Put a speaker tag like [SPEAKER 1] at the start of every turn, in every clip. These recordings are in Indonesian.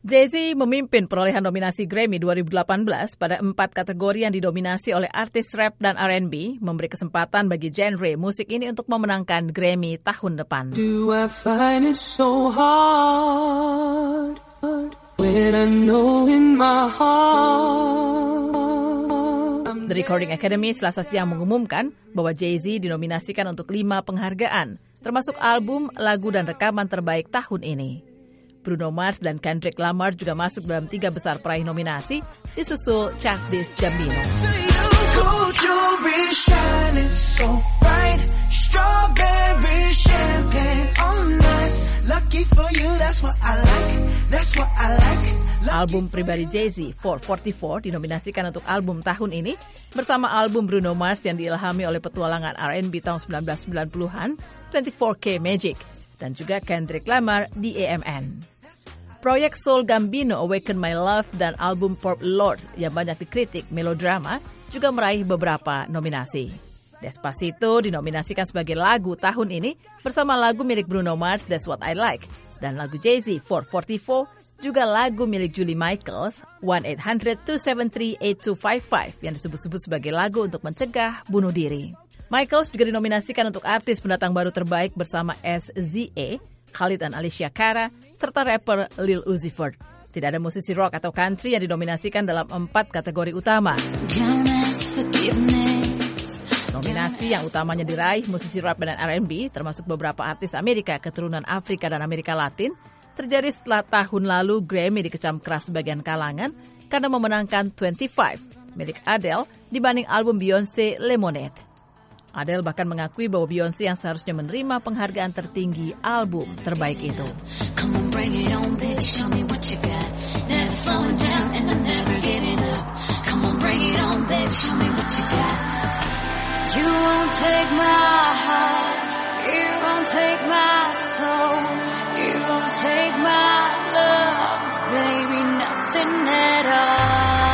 [SPEAKER 1] Jay-Z memimpin perolehan nominasi Grammy 2018 pada 4 kategori yang didominasi oleh artis rap dan R&B, memberi kesempatan bagi genre musik ini untuk memenangkan Grammy tahun depan.
[SPEAKER 2] Do I find it so hard when I know in my heart?
[SPEAKER 1] The Recording Academy Selasa siang mengumumkan bahwa Jay-Z dinominasikan untuk 5 penghargaan, termasuk album, lagu, dan rekaman terbaik tahun ini. Bruno Mars dan Kendrick Lamar juga masuk dalam 3 besar peraih nominasi, disusul Childish Gambino. Album pribadi Jay-Z, 444, dinominasikan untuk album tahun ini, bersama album Bruno Mars yang diilhami oleh petualangan R&B tahun 1990-an, 24K Magic, dan juga Kendrick Lamar, DAMN. Proyek Soul Gambino, Awaken My Love, dan album Pop Lord yang banyak dikritik melodrama juga meraih beberapa nominasi. Despacito dinominasikan sebagai lagu tahun ini bersama lagu milik Bruno Mars, That's What I Like, dan lagu Jay-Z, 444, juga lagu milik Julie Michaels, 1-800-273-8255, yang disebut-sebut sebagai lagu untuk mencegah bunuh diri. Michaels juga dinominasikan untuk artis pendatang baru terbaik bersama SZA, Khalid dan Alicia Cara, serta rapper Lil Uzi Vert. Tidak ada musisi rock atau country yang dinominasikan dalam 4 kategori utama. Nominasi yang utamanya diraih musisi rap dan R&B, termasuk beberapa artis Amerika, keturunan Afrika dan Amerika Latin, terjadi setelah tahun lalu Grammy dikecam keras sebagian kalangan karena memenangkan 25 milik Adele dibanding album Beyoncé Lemonade. Adele bahkan mengakui bahwa Beyoncé yang seharusnya menerima penghargaan tertinggi album terbaik itu.
[SPEAKER 2] You won't take my heart, you won't take my soul, you won't take my love, baby, nothing at all.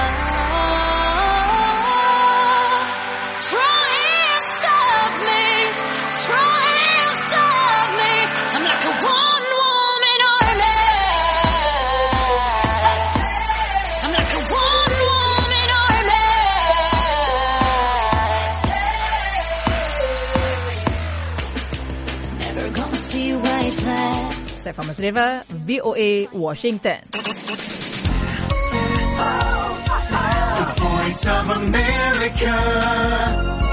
[SPEAKER 1] Saya Fama Sreva, VOA Washington.
[SPEAKER 3] The Voice of America.